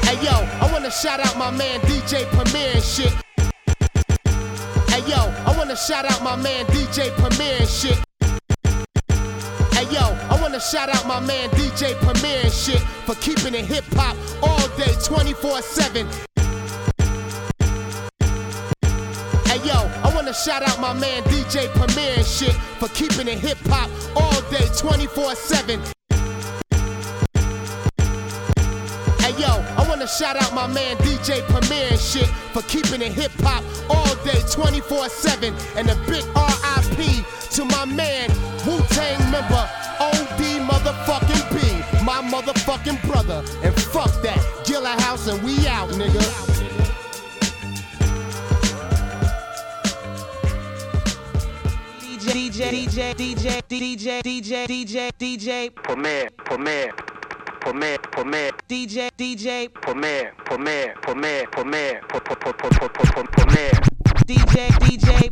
Hey yo, I wanna shout out my man DJ Premier and shit. Hey yo, I wanna shout out my man DJ Premier and shit. Hey yo, I wanna shout out my man DJ Premier and shit for keeping it hip hop all day 24/7. Hey yo, I wanna shout out my man DJ Premier and shit for keeping it hip hop all day 24/7. Hey yo, I wanna shout out my man DJ Premier and shit for keeping it hip hop all day 24/7. And a big RIP to my man Wu-Tang member OD motherfucking B, my motherfucking brother. And fuck that, Gilla House and we out, nigga. DJ Premier DJ Premier